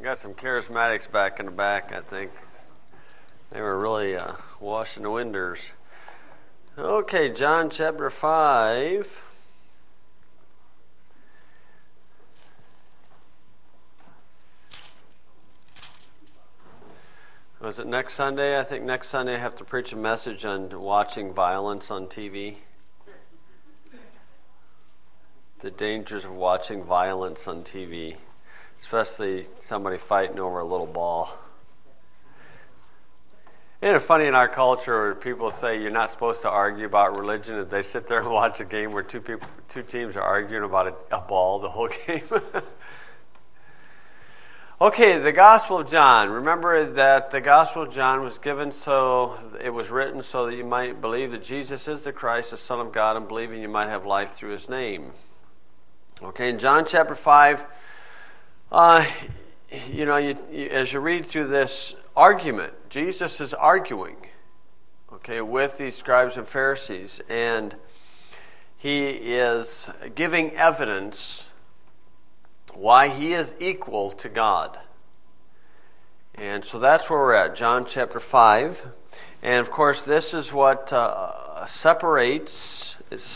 got some charismatics back in the back, I think. They were really washing the windows. Okay, John chapter 5. Was it next Sunday? I think next Sunday I have to preach a message on watching violence on TV. The dangers of watching violence on TV, especially somebody fighting over a little ball. Isn't it funny in our culture where people say you're not supposed to argue about religion, if they sit there and watch a game where two teams are arguing about a ball the whole game? Okay, the Gospel of John. Remember that the Gospel of John was given it was written so that you might believe that Jesus is the Christ, the Son of God, and believing you might have life through his name. Okay, in John chapter 5, as you read through this argument, Jesus is arguing, with these scribes and Pharisees, and he is giving evidence why he is equal to God. And so that's where we're at, John chapter 5. And of course, this is what separates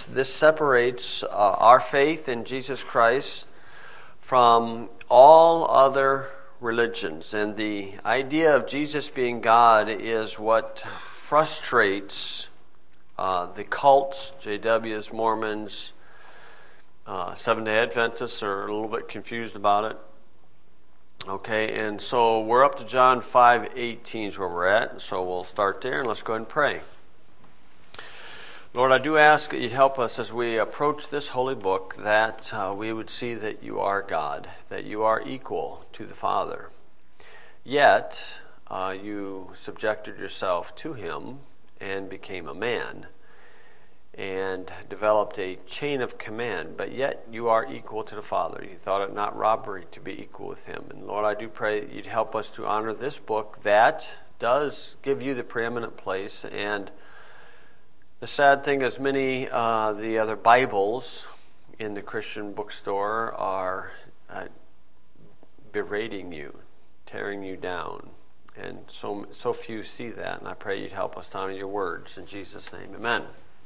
our faith in Jesus Christ from all other religions. And the idea of Jesus being God is what frustrates the cults, JWs, Mormons, Seventh-day Adventists are a little bit confused about it. Okay, and so we're up to John 5:18 is where we're at. So we'll start there and let's go ahead and pray. Lord, I do ask that you'd help us as we approach this holy book, that we would see that you are God, that you are equal to the Father. Yet, you subjected yourself to him and became a man and developed a chain of command, but yet you are equal to the Father. You thought it not robbery to be equal with him. And Lord, I do pray that you'd help us to honor this book that does give you the preeminent place. And the sad thing is many the other Bibles in the Christian bookstore are berating you, tearing you down. And so few see that. And I pray you'd help us to honor your words. In Jesus' name, amen.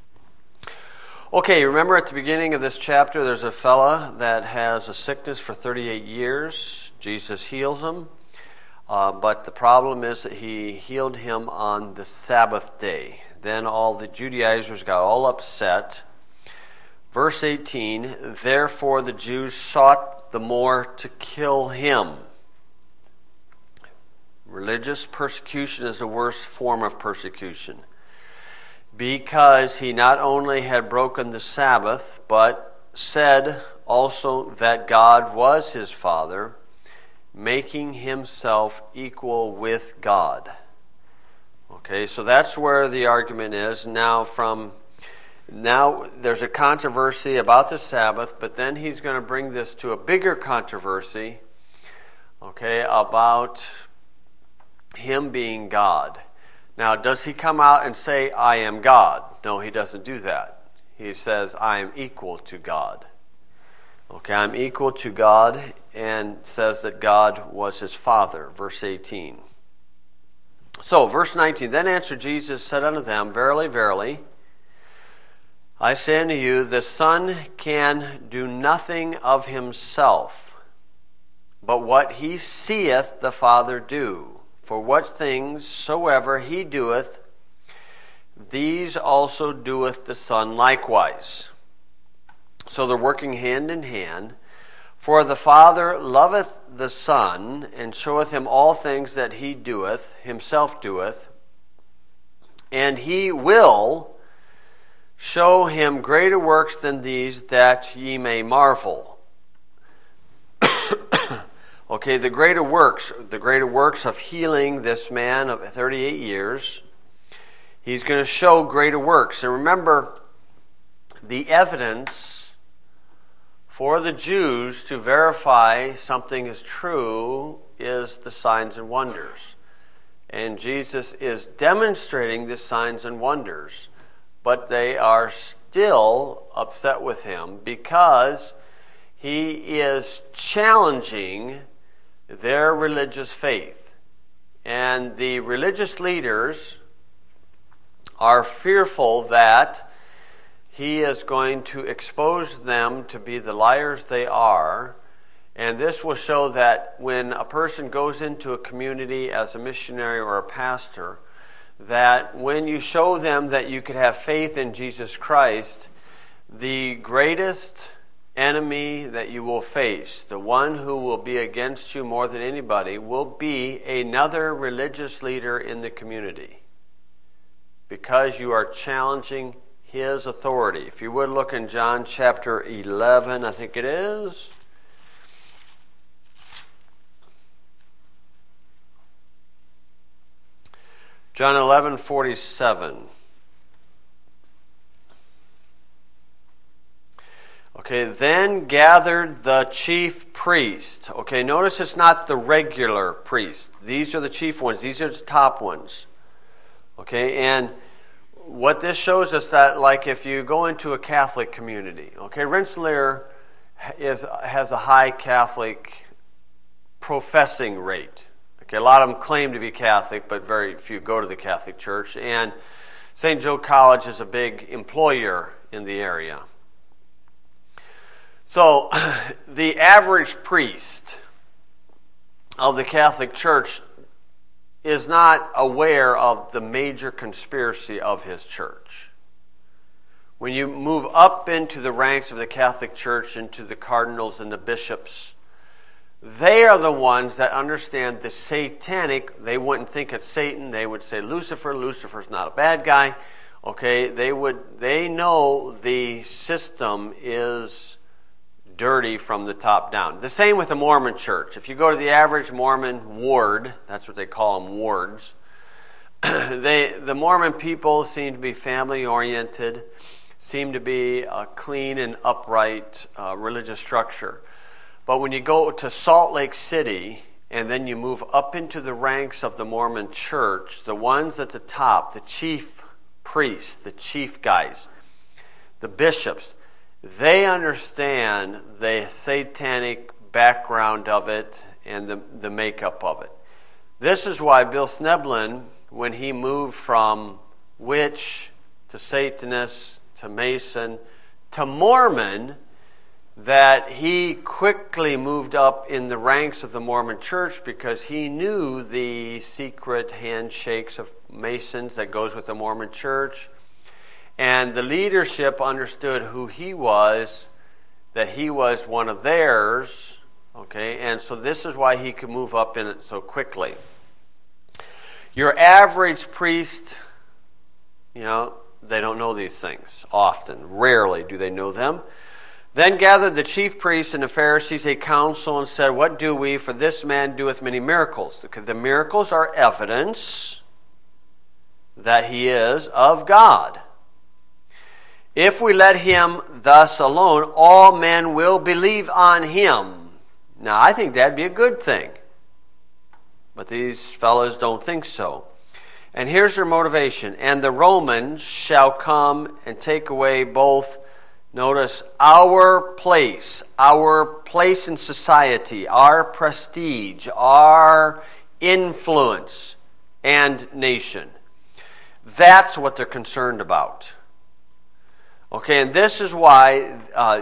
Okay, remember at the beginning of this chapter, there's a fella that has a sickness for 38 years. Jesus heals him. But the problem is that he healed him on the Sabbath day. Then all the Judaizers got all upset. Verse 18, therefore the Jews sought the more to kill him. Religious persecution is the worst form of persecution, because he not only had broken the Sabbath, but said also that God was his Father, making himself equal with God. Okay, so that's where the argument is. Now there's a controversy about the Sabbath, but then he's going to bring this to a bigger controversy, about him being God. Now, does he come out and say, I am God? No, he doesn't do that. He says, I am equal to God. I'm equal to God, and says that God was his Father. Verse 18. So, verse 19, then answered Jesus, said unto them, verily, verily, I say unto you, the Son can do nothing of himself, but what he seeth the Father do. For what things soever he doeth, these also doeth the Son likewise. So they're working hand in hand. For the Father loveth the Son, and showeth him all things that he doeth, himself doeth, and he will show him greater works than these, that ye may marvel. The greater works of healing this man of 38 years, he's going to show greater works. And remember, the evidence for the Jews to verify something is true is the signs and wonders. And Jesus is demonstrating the signs and wonders, but they are still upset with him because he is challenging their religious faith. And the religious leaders are fearful that he is going to expose them to be the liars they are. And this will show that when a person goes into a community as a missionary or a pastor, that when you show them that you could have faith in Jesus Christ, the greatest enemy that you will face, the one who will be against you more than anybody, will be another religious leader in the community, because you are challenging his authority. If you would look in John chapter 11, I think it is. John 11:47. Okay, then gathered the chief priest. Okay, notice it's not the regular priest. These are the chief ones. These are the top ones. Okay, and what this shows us that, like, if you go into a Catholic community, okay, Rensselaer has a high Catholic professing rate. Okay, a lot of them claim to be Catholic, but very few go to the Catholic Church. And St. Joe College is a big employer in the area. So the average priest of the Catholic Church is not aware of the major conspiracy of his church. When you move up into the ranks of the Catholic Church, into the cardinals and the bishops, they are the ones that understand the satanic. They wouldn't think it's Satan. They would say Lucifer. Lucifer's not a bad guy. Okay, they know the system is dirty from the top down. The same with the Mormon church. If you go to the average Mormon ward, that's what they call them, wards, the Mormon people seem to be family-oriented, seem to be a clean and upright religious structure. But when you go to Salt Lake City and then you move up into the ranks of the Mormon church, the ones at the top, the chief priests, the chief guys, the bishops, they understand the satanic background of it and the makeup of it. This is why Bill Sneblin, when he moved from witch to Satanist to Mason to Mormon, that he quickly moved up in the ranks of the Mormon church because he knew the secret handshakes of Masons that goes with the Mormon church. And the leadership understood who he was, that he was one of theirs, okay? And so this is why he could move up in it so quickly. Your average priest, they don't know these things often. Rarely do they know them. Then gathered the chief priests and the Pharisees a council and said, "What do we? For this man doeth many miracles." Because the miracles are evidence that he is of God. "If we let him thus alone, all men will believe on him." Now, I think that'd be a good thing. But these fellows don't think so. And here's their motivation. "And the Romans shall come and take away both," notice, our place in society, our prestige, our influence, and nation. That's what they're concerned about. Okay, and this is why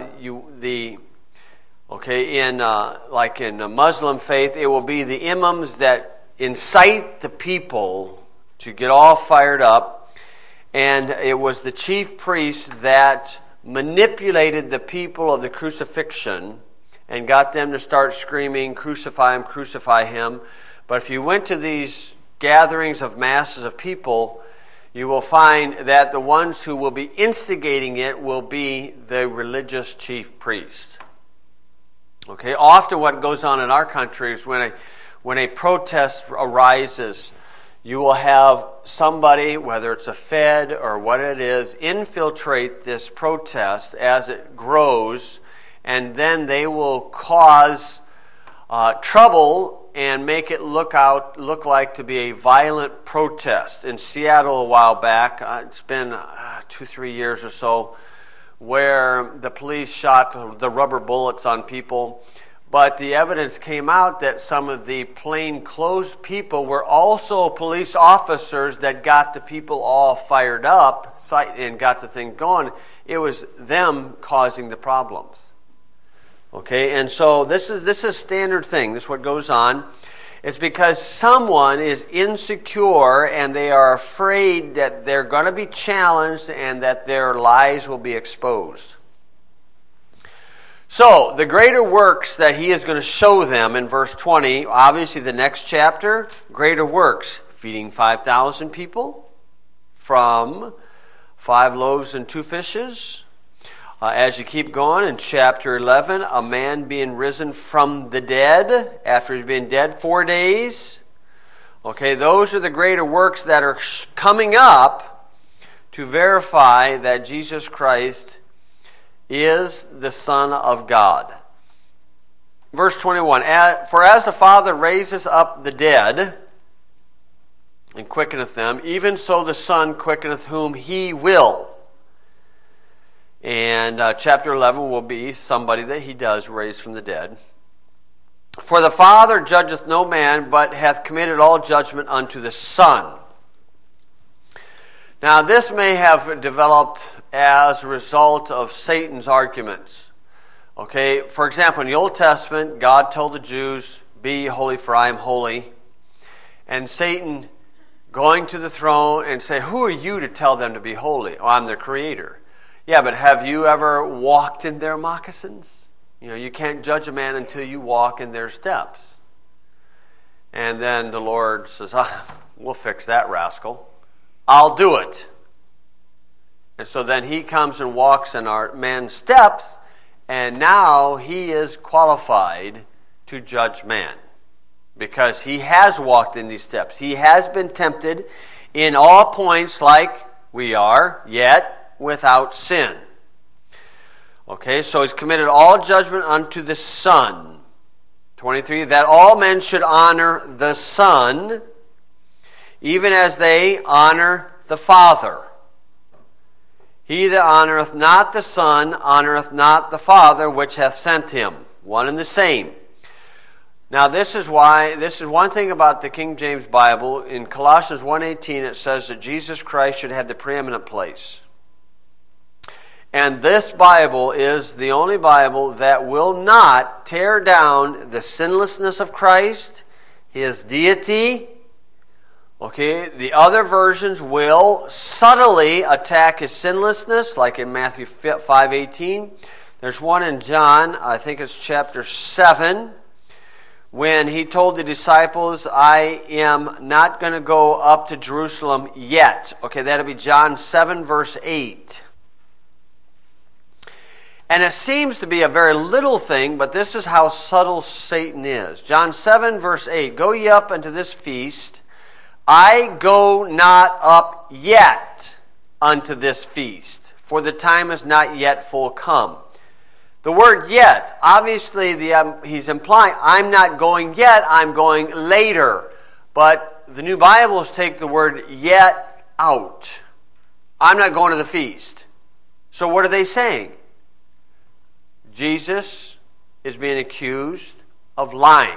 in the Muslim faith, it will be the imams that incite the people to get all fired up, and it was the chief priests that manipulated the people of the crucifixion and got them to start screaming, "Crucify him, crucify him." But if you went to these gatherings of masses of people, you will find that the ones who will be instigating it will be the religious chief priest. Okay, often what goes on in our country is when a protest arises, you will have somebody, whether it's a Fed or what it is, infiltrate this protest as it grows, and then they will cause trouble and make it look like to be a violent protest. In Seattle a while back, it's been 2-3 years or so, where the police shot the rubber bullets on people. But the evidence came out that some of the plainclothes people were also police officers that got the people all fired up and got the thing going. It was them causing the problems. Okay, and so this is a standard thing. This is what goes on. It's because someone is insecure and they are afraid that they're going to be challenged and that their lies will be exposed. So, the greater works that he is going to show them in verse 20, obviously the next chapter, greater works, feeding 5,000 people from 5 loaves and 2 fishes. As you keep going, in chapter 11, a man being risen from the dead after he's been dead 4 days. Okay, those are the greater works that are coming up to verify that Jesus Christ is the Son of God. Verse 21, for as the Father raises up the dead and quickeneth them, even so the Son quickeneth whom he will. And chapter 11 will be somebody that he does raise from the dead. For the Father judgeth no man, but hath committed all judgment unto the Son. Now, this may have developed as a result of Satan's arguments. Okay, for example, in the Old Testament, God told the Jews, "Be holy, for I am holy." And Satan going to the throne and say, "Who are you to tell them to be holy? Oh, I'm their creator." Yeah, but have you ever walked in their moccasins? You know, you can't judge a man until you walk in their steps. And then the Lord says, "We'll fix that rascal. I'll do it." And so then he comes and walks in our man's steps, and now he is qualified to judge man because he has walked in these steps. He has been tempted in all points like we are, yet without sin. Okay, so he's committed all judgment unto the Son. 23, that all men should honor the Son, even as they honor the Father. He that honoreth not the Son honoreth not the Father which hath sent him. One and the same. Now this is one thing about the King James Bible. In Colossians 1:18 it says that Jesus Christ should have the preeminent place. And this Bible is the only Bible that will not tear down the sinlessness of Christ, his deity. Okay, the other versions will subtly attack his sinlessness, like in Matthew 5:18. There's one in John, I think it's chapter 7, when he told the disciples, "I am not going to go up to Jerusalem yet." Okay, that'll be John 7, verse 8. And it seems to be a very little thing, but this is how subtle Satan is. John 7, verse 8, "Go ye up unto this feast. I go not up yet unto this feast, for the time is not yet full come." The word "yet," obviously he's implying, I'm not going yet, I'm going later. But the New Bibles take the word "yet" out. I'm not going to the feast. So what are they saying? Jesus is being accused of lying.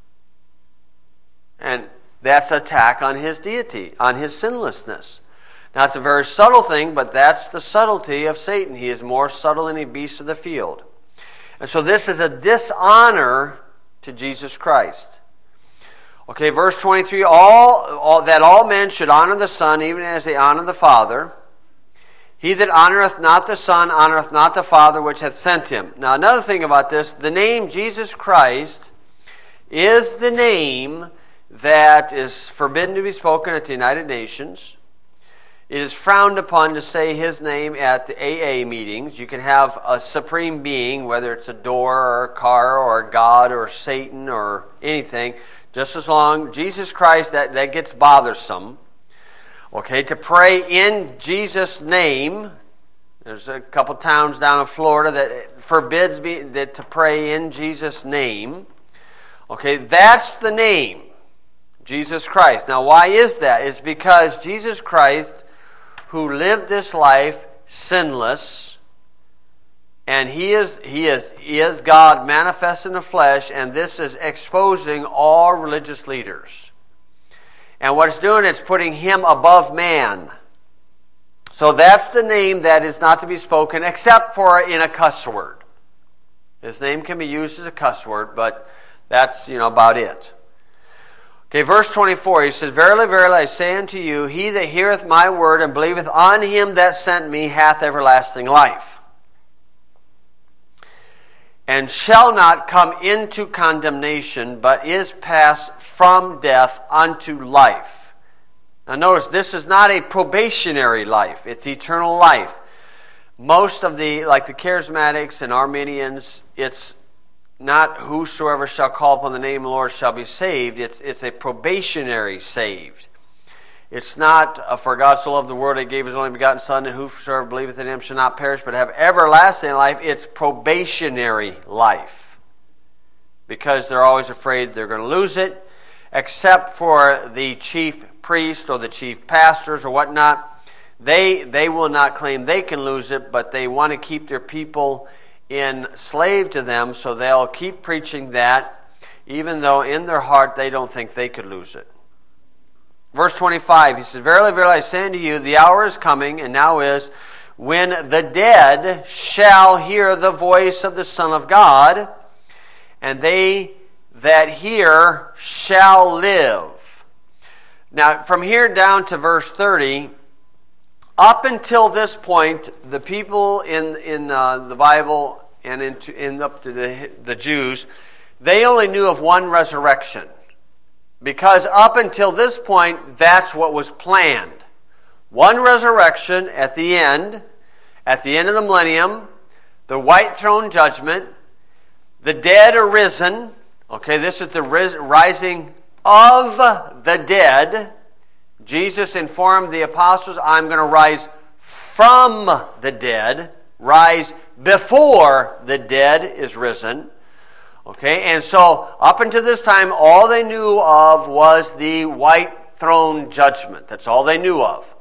And that's an attack on his deity, on his sinlessness. Now, it's a very subtle thing, but that's the subtlety of Satan. He is more subtle than any beast of the field. And so this is a dishonor to Jesus Christ. Okay, verse 23, that all men should honor the Son, even as they honor the Father. He that honoreth not the Son honoreth not the Father which hath sent him. Now, another thing about this, the name Jesus Christ is the name that is forbidden to be spoken at the United Nations. It is frowned upon to say his name at the AA meetings. You can have a supreme being, whether it's a door or a car or a God or Satan or anything, just as long, Jesus Christ, that gets bothersome. Okay, to pray in Jesus' name, there's a couple towns down in Florida that forbids to pray in Jesus' name. Okay, that's the name. Jesus Christ. Now, why is that? It's because Jesus Christ, who lived this life sinless And he is God manifest in the flesh, and this is exposing all religious leaders. And what it's doing, it's putting him above man. So that's the name that is not to be spoken except for in a cuss word. His name can be used as a cuss word, but that's, about it. Okay, verse 24, he says, Verily, verily, I say unto you, he that heareth my word and believeth on him that sent me hath everlasting life, and shall not come into condemnation, but is passed from death unto life. Now notice, this is not a probationary life. It's eternal life. Most of the Charismatics and Arminians, it's not whosoever shall call upon the name of the Lord shall be saved. It's a probationary saved. It's not, for God so loved the world, he gave his only begotten Son, and whosoever believeth in him shall not perish, but have everlasting life. It's probationary life. Because they're always afraid they're going to lose it, except for the chief priest or the chief pastors or whatnot. They will not claim they can lose it, but they want to keep their people enslaved to them, so they'll keep preaching that, even though in their heart they don't think they could lose it. Verse 25, he says, Verily, verily, I say unto you, the hour is coming, and now is, when the dead shall hear the voice of the Son of God, and they that hear shall live. Now, from here down to verse 30, up until this point, the people in the Bible and up to the Jews, they only knew of one resurrection. Because up until this point, that's what was planned. One resurrection at the end of the millennium, the white throne judgment, the dead are risen. Okay, this is the rising of the dead. Jesus informed the apostles, I'm going to rise from the dead, rise before the dead is risen. Okay, and so up until this time, all they knew of was the white throne judgment. That's all they knew of.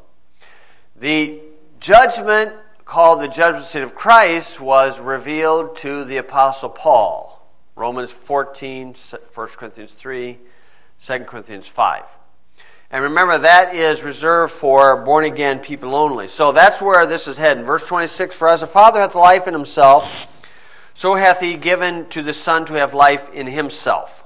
The judgment, called the judgment seat of Christ, was revealed to the Apostle Paul. Romans 14, 1 Corinthians 3, 2 Corinthians 5. And remember, that is reserved for born-again people only. So that's where this is heading. Verse 26, For as the Father hath life in himself, so hath he given to the Son to have life in himself,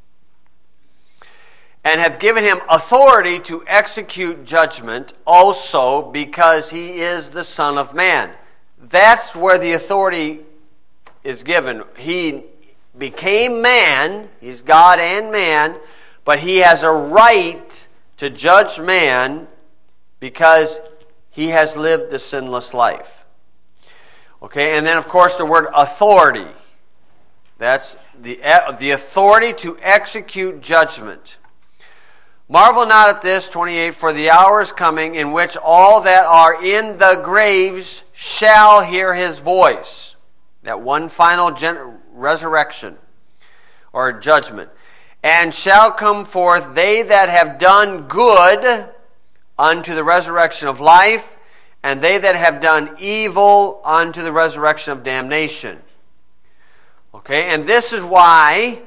and hath given him authority to execute judgment also, because he is the Son of Man. That's where the authority is given. He became man, he's God and man, but he has a right to judge man because he has lived the sinless life. Okay, and then of course the word authority. That's the authority to execute judgment. Marvel not at this, 28, for the hour is coming in which all that are in the graves shall hear his voice. That one final resurrection or judgment. And shall come forth they that have done good unto the resurrection of life, and they that have done evil unto the resurrection of damnation. Okay, and this is why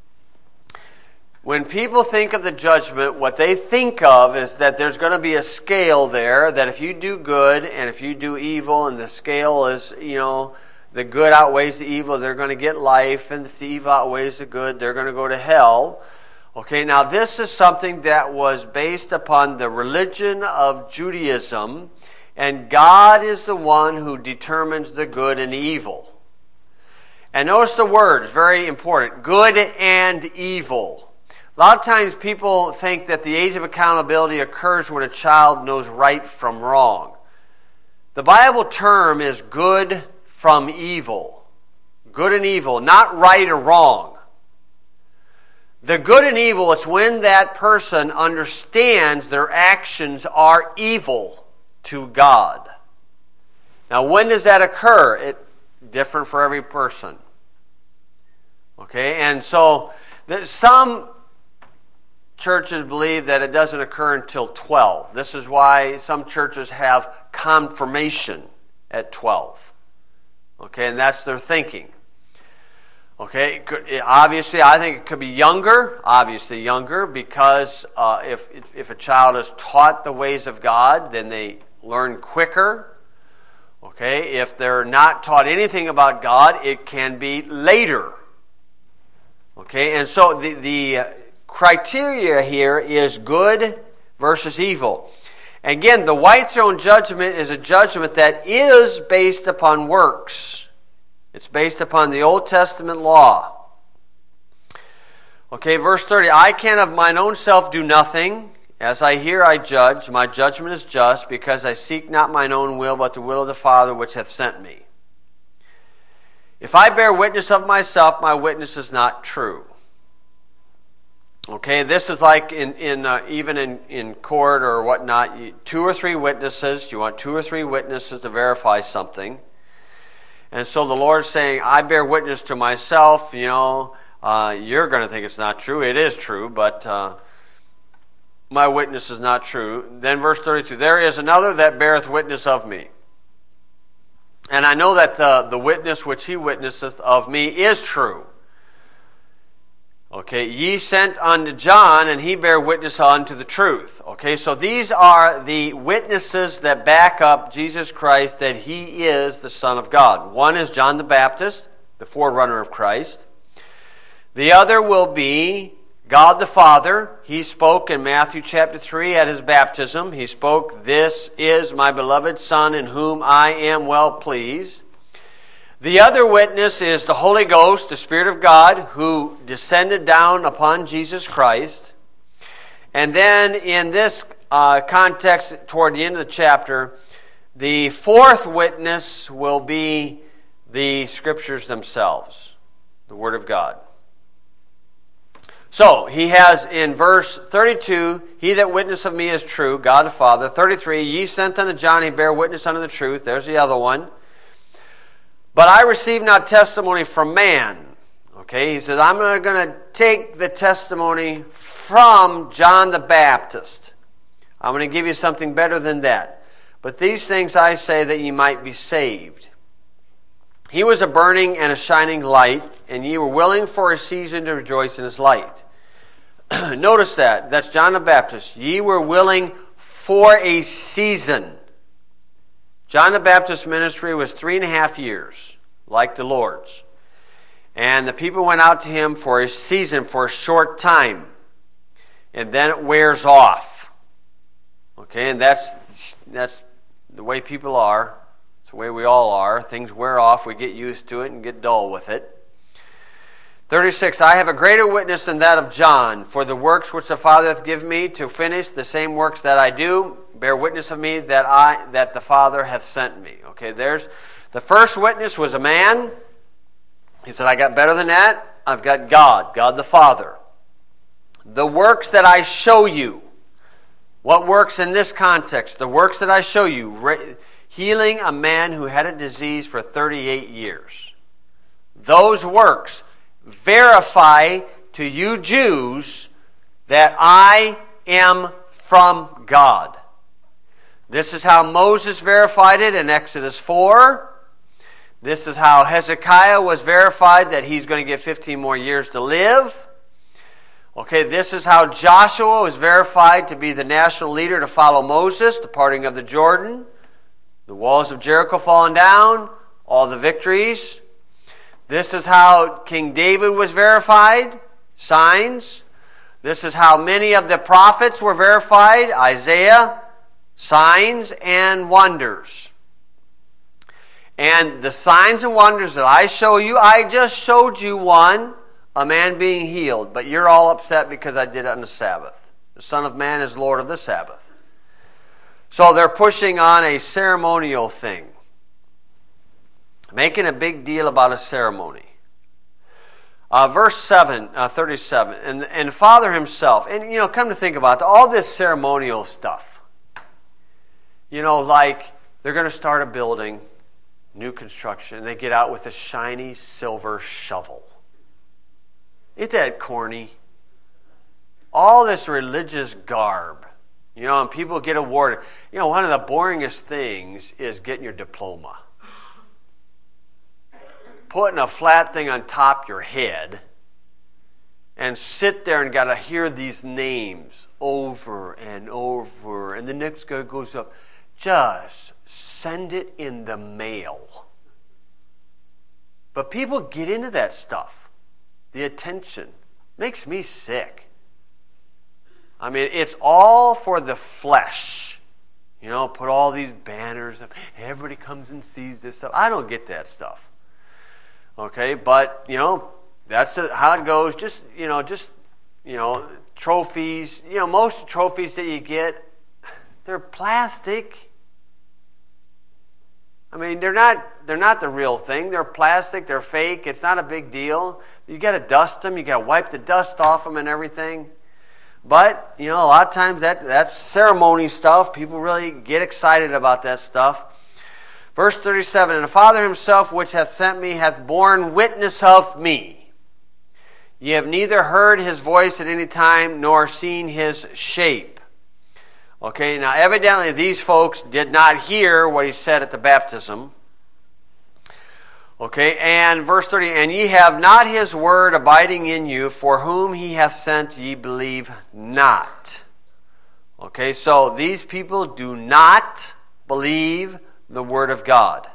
when people think of the judgment, what they think of is that there's going to be a scale there, that if you do good and if you do evil, and the scale is, the good outweighs the evil, they're going to get life, and if the evil outweighs the good, they're going to go to hell. Okay, now this is something that was based upon the religion of Judaism, and God is the one who determines the good and evil. And notice the word, it's very important, good and evil. A lot of times people think that the age of accountability occurs when a child knows right from wrong. The Bible term is good from evil. Good and evil, not right or wrong. The good and evil, it's when that person understands their actions are evil to God. Now, when does that occur? It's different for every person. Okay, and so some churches believe that it doesn't occur until 12. This is why some churches have confirmation at 12. Okay, and that's their thinking. Okay, obviously, I think it could be younger. Obviously, younger, because if a child is taught the ways of God, then they learn quicker. Okay, if they're not taught anything about God, it can be later. Okay, and so the criteria here is good versus evil. Again, the white throne judgment is a judgment that is based upon works. It's based upon the Old Testament law. Okay, verse 30, I can of mine own self do nothing. As I hear, I judge. My judgment is just, because I seek not mine own will, but the will of the Father which hath sent me. If I bear witness of myself, my witness is not true. Okay, this is like even in court or whatnot, 2 or 3 witnesses. You want 2 or 3 witnesses to verify something. And so the Lord's saying, I bear witness to myself, you're going to think it's not true. It is true, but my witness is not true. Then verse 32, there is another that beareth witness of me. And I know that the witness which he witnesseth of me is true. Okay, ye sent unto John, and he bare witness unto the truth. Okay, so these are the witnesses that back up Jesus Christ, that he is the Son of God. One is John the Baptist, the forerunner of Christ. The other will be God the Father. He spoke in Matthew chapter 3 at his baptism. He spoke, this is my beloved Son, in whom I am well pleased. The other witness is the Holy Ghost, the Spirit of God, who descended down upon Jesus Christ. And then in this context, toward the end of the chapter, the fourth witness will be the Scriptures themselves, the Word of God. So, he has in verse 32, he that witnesseth of me is true, God the Father. 33, ye sent unto John, he bare witness unto the truth. There's the other one. But I receive not testimony from man. Okay, he said, I'm not going to take the testimony from John the Baptist. I'm going to give you something better than that. But these things I say that ye might be saved. He was a burning and a shining light, and ye were willing for a season to rejoice in his light. Notice that. That's John the Baptist. Ye were willing for a season. John the Baptist's ministry was 3.5 years, like the Lord's. And the people went out to him for a season, for a short time. And then it wears off. Okay, and that's the way people are. It's the way we all are. Things wear off. We get used to it and get dull with it. 36, I have a greater witness than that of John, for the works which the Father hath given me to finish, the same works that I do, bear witness of me that the Father hath sent me. Okay, there's the first witness was a man. He said, I got better than that. I've got God the Father. The works that I show you. What works in this context? The works that I show you. Healing a man who had a disease for 38 years. Those works verify to you Jews that I am from God. This is how Moses verified it in Exodus 4. This is how Hezekiah was verified that he's going to get 15 more years to live. Okay, this is how Joshua was verified to be the national leader to follow Moses, the parting of the Jordan, the walls of Jericho falling down, all the victories. This is how King David was verified, signs. This is how many of the prophets were verified, Isaiah, signs and wonders. And the signs and wonders that I show you, I just showed you one, a man being healed. But you're all upset because I did it on the Sabbath. The Son of Man is Lord of the Sabbath. So they're pushing on a ceremonial thing. Making a big deal about a ceremony. Verse 37, and Father himself, and come to think about it, all this ceremonial stuff. Like they're going to start a building, new construction, and they get out with a shiny silver shovel. Isn't that corny? All this religious garb, and people get awarded. One of the boringest things is getting your diploma. putting a flat thing on top of your head and sit there and got to hear these names over and over. And the next guy goes up. Just send it in the mail. But people get into that stuff. The attention makes me sick. I mean, it's all for the flesh. You know, put all these banners up. Everybody comes and sees this stuff. I don't get that stuff. Okay, but, you know, that's how it goes. Just trophies. You know, most trophies that you get, they're plastic. I mean, they're not the real thing. They're plastic. They're fake. It's not a big deal. You got to dust them. You got to wipe the dust off them and everything. But, you know, a lot of times that's ceremony stuff. People really get excited about that stuff. Verse 37, and the Father himself which hath sent me hath borne witness of me. Ye have neither heard his voice at any time, nor seen his shape. Okay, now evidently these folks did not hear what he said at the baptism. Okay, and verse 30, and ye have not his word abiding in you, for whom he hath sent ye believe not. Okay, so these people do not believe the word of God.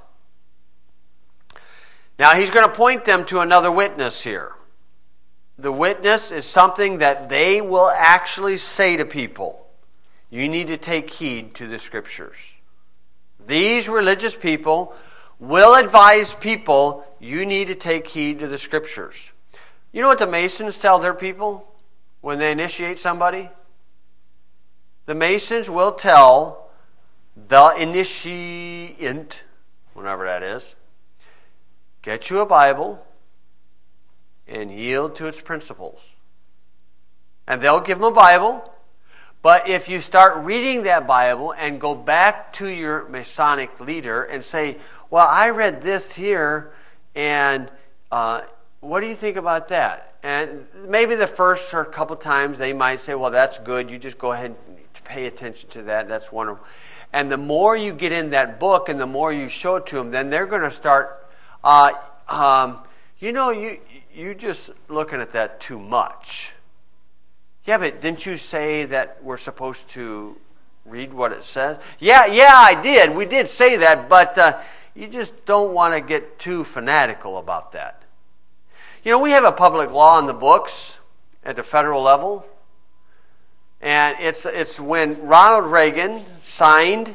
Now he's going to point them to another witness here. The witness is something that they will actually say to people. You need to take heed to the Scriptures. These religious people will advise people, you need to take heed to the Scriptures. You know what the Masons tell their people when they initiate somebody? The Masons will tell the initiant, whatever that is, get you a Bible and yield to its principles. And they'll give them a Bible, but if you start reading that Bible and go back to your Masonic leader and say, well, I read this here, and what do you think about that? And maybe the first or a couple times they might say, well, that's good. You just go ahead and pay attention to that. That's wonderful. And the more you get in that book and the more you show it to them, then they're going to start, you're just looking at that too much. Yeah, but didn't you say that we're supposed to read what it says? Yeah, I did. We did say that, but you just don't want to get too fanatical about that. You know, we have a public law in the books at the federal level. And it's when Ronald Reagan signed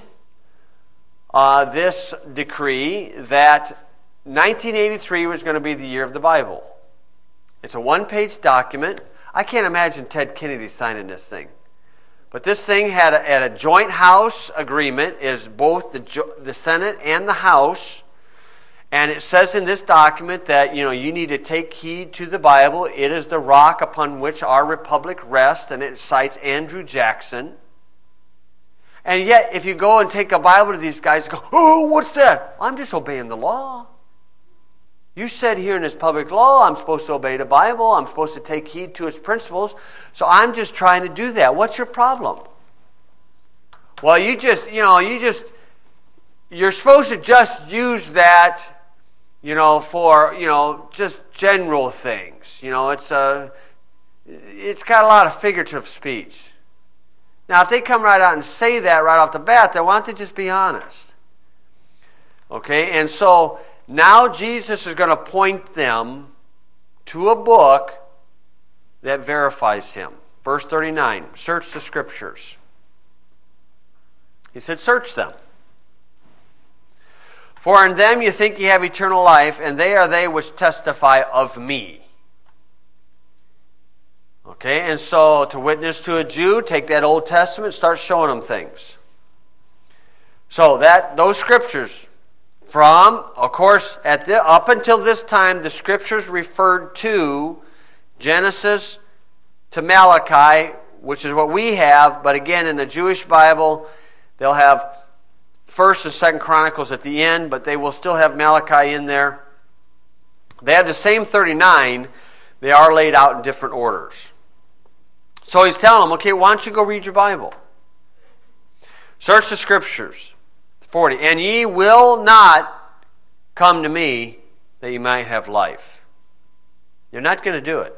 this decree that 1983 was going to be the year of the Bible. It's a one-page document. I can't imagine Ted Kennedy signing this thing. But this thing had a joint House agreement, is both the Senate and the House. And it says in this document that, you need to take heed to the Bible. It is the rock upon which our republic rests, and it cites Andrew Jackson. And yet, if you go and take a Bible to these guys, go, oh, what's that? I'm just obeying the law. You said here in this public law, I'm supposed to obey the Bible. I'm supposed to take heed to its principles. So I'm just trying to do that. What's your problem? Well, you're supposed to just use that, for, just general things. It's got a lot of figurative speech. Now, if they come right out and say that right off the bat, then why don't they just be honest? Okay, and so now Jesus is going to point them to a book that verifies him. Verse 39, search the Scriptures. He said, search them. For in them you think ye have eternal life, and they are they which testify of me. Okay, and so to witness to a Jew, take that Old Testament, start showing them things. So those Scriptures, of course, up until this time, the Scriptures referred to Genesis to Malachi, which is what we have. But again, in the Jewish Bible, they'll have 1st and 2nd Chronicles at the end, but they will still have Malachi in there. They have the same 39. They are laid out in different orders. So he's telling them, okay, why don't you go read your Bible? Search the Scriptures. 40. And ye will not come to me that you might have life. You're not going to do it.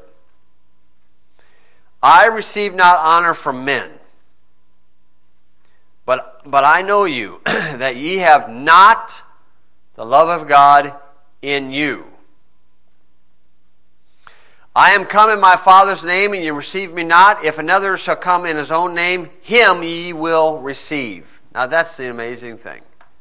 I receive not honor from men, but I know you, that ye have not the love of God in you. I am come in my Father's name, and ye receive me not. If another shall come in his own name, him ye will receive. Now that's the amazing thing.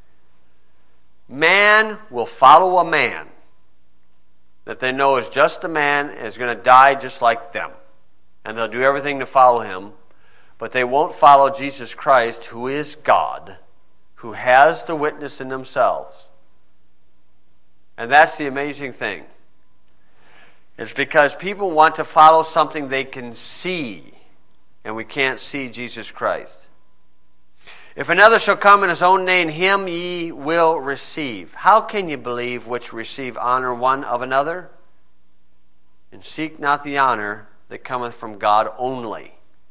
Man will follow a man that they know is just a man and is going to die just like them. And they'll do everything to follow him, but they won't follow Jesus Christ, who is God, who has the witness in themselves. And that's the amazing thing. It's because people want to follow something they can see, and we can't see Jesus Christ. If another shall come in his own name, him ye will receive. How can you believe which receive honor one of another? And seek not the honor that cometh from God only.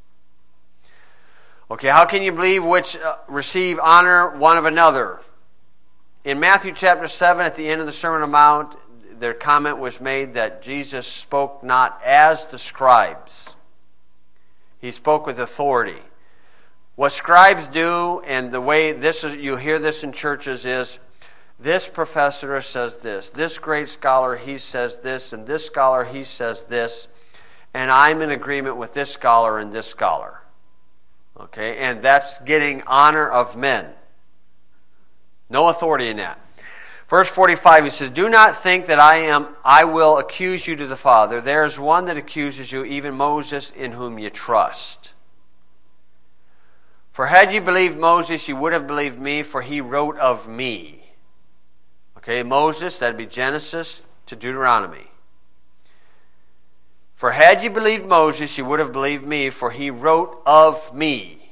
Okay, how can you believe which receive honor one of another? In Matthew chapter 7, at the end of the Sermon on the Mount, their comment was made that Jesus spoke not as the scribes. He spoke with authority. What scribes do, and the way this is, you hear this in churches, is this professor says this great scholar, he says this, and this scholar, he says this, and I'm in agreement with this scholar and this scholar. Okay, and that's getting honor of men. No authority in that. Verse 45, he says, do not think that I will accuse you to the Father. There is one that accuses you, even Moses, in whom you trust. For had you believed Moses, you would have believed me, for he wrote of me. Okay, Moses, that'd be Genesis to Deuteronomy. For had you believed Moses, you would have believed me, for he wrote of me.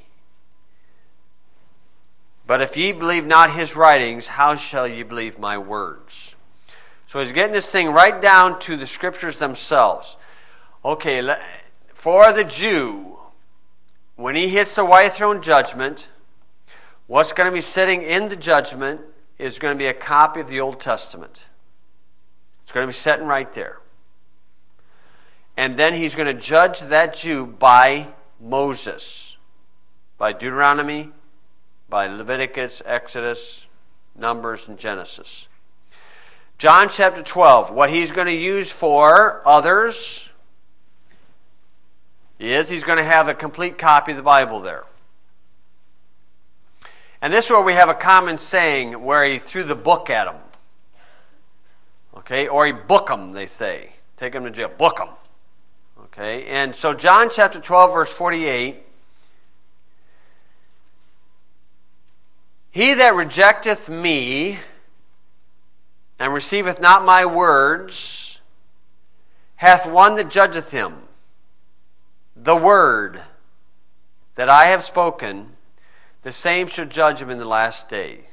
But if ye believe not his writings, how shall ye believe my words? So he's getting this thing right down to the scriptures themselves. Okay, for the Jew, when he hits the white throne judgment, what's going to be sitting in the judgment is going to be a copy of the Old Testament. It's going to be sitting right there. And then he's going to judge that Jew by Moses, by Deuteronomy, by Leviticus, Exodus, Numbers, and Genesis. John chapter 12, what he's going to use for others is he's going to have a complete copy of the Bible there. And this is where we have a common saying where he threw the book at them. Okay, or he book them, they say. Take them to jail, book them. Okay, and so John chapter 12, verse 48, he that rejecteth me and receiveth not my words hath one that judgeth him. The word that I have spoken, the same shall judge him in the last day.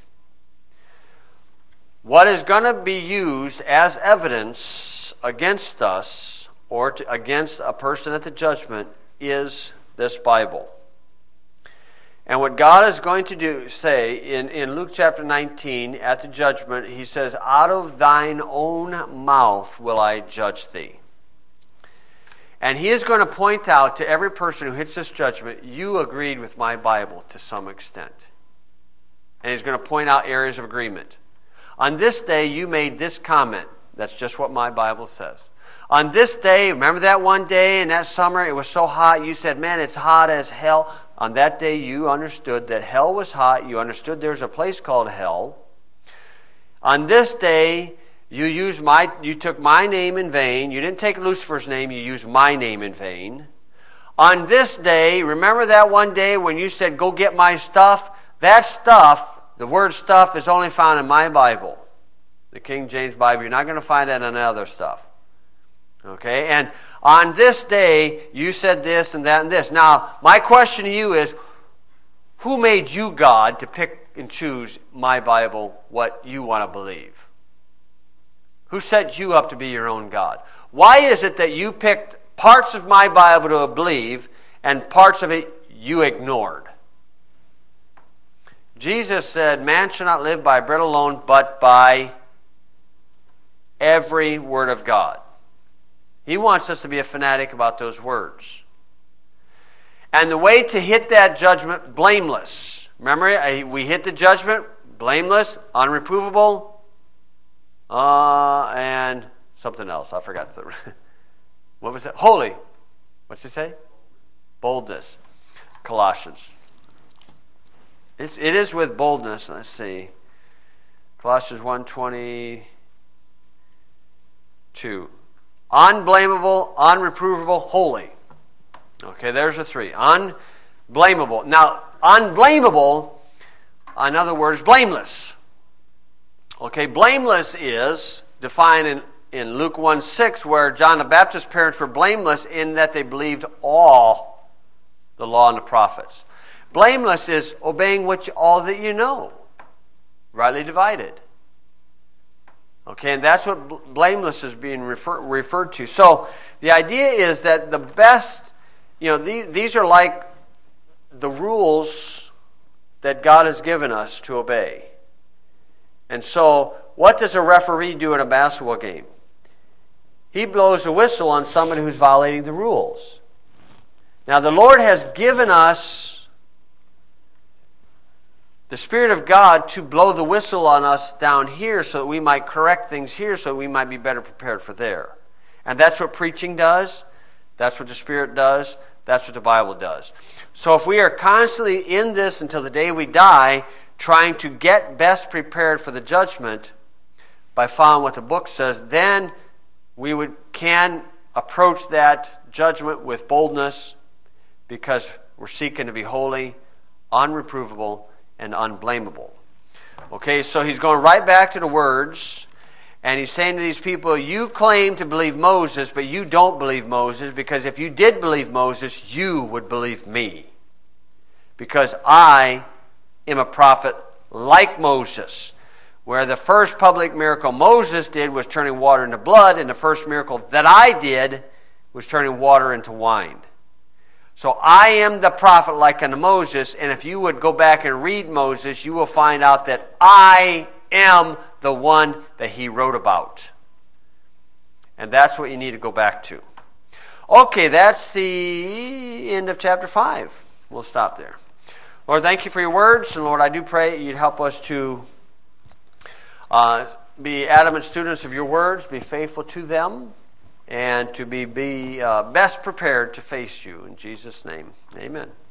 What is going to be used as evidence against us or against a person at the judgment is this Bible. And what God is going to say in Luke chapter 19 at the judgment, he says, out of thine own mouth will I judge thee. And he is going to point out to every person who hits this judgment, you agreed with my Bible to some extent. And he's going to point out areas of agreement. On this day, you made this comment. That's just what my Bible says. On this day, remember that one day in that summer, it was so hot, you said, man, it's hot as hell. On that day, you understood that hell was hot. You understood there's a place called hell. On this day, you took my name in vain. You didn't take Lucifer's name. You used my name in vain. On this day, remember that one day when you said, go get my stuff? That stuff, the word stuff, is only found in my Bible, the King James Bible. You're not going to find that in other stuff. Okay? And on this day, you said this and that and this. Now, my question to you is, who made you God to pick and choose my Bible, what you want to believe? Who set you up to be your own God? Why is it that you picked parts of my Bible to believe and parts of it you ignored? Jesus said, man shall not live by bread alone, but by every word of God. He wants us to be a fanatic about those words. And the way to hit that judgment, blameless. Remember, we hit the judgment, blameless, unreprovable, and something else. I forgot. What was it? Holy. What's it say? Boldness. Colossians. It is with boldness. Let's see. Colossians 1:22. Unblameable, unreprovable, holy. Okay, there's the three. Unblameable. Now, unblameable, in other words, blameless. Okay, blameless is defined in Luke 1:6, where John the Baptist's parents were blameless in that they believed all the law and the prophets. Blameless is obeying all that you know, rightly divided. Okay, and that's what blameless is being referred to. So the idea is that the best, these are like the rules that God has given us to obey. And so what does a referee do in a basketball game? He blows a whistle on somebody who's violating the rules. Now the Lord has given us the Spirit of God to blow the whistle on us down here so that we might correct things here so we might be better prepared for there. And that's what preaching does. That's what the Spirit does. That's what the Bible does. So if we are constantly in this until the day we die, trying to get best prepared for the judgment by following what the book says, then we can approach that judgment with boldness because we're seeking to be holy, unreprovable, and unblameable. Okay, so he's going right back to the words, and he's saying to these people, you claim to believe Moses, but you don't believe Moses, because if you did believe Moses, you would believe me. Because I am a prophet like Moses, where the first public miracle Moses did was turning water into blood, and the first miracle that I did was turning water into wine. So I am the prophet like unto Moses, and if you would go back and read Moses, you will find out that I am the one that he wrote about. And that's what you need to go back to. Okay, that's the end of chapter 5. We'll stop there. Lord, thank you for your words, and Lord, I do pray you'd help us to be adamant students of your words, be faithful to them, and to be best prepared to face you. In Jesus' name, amen.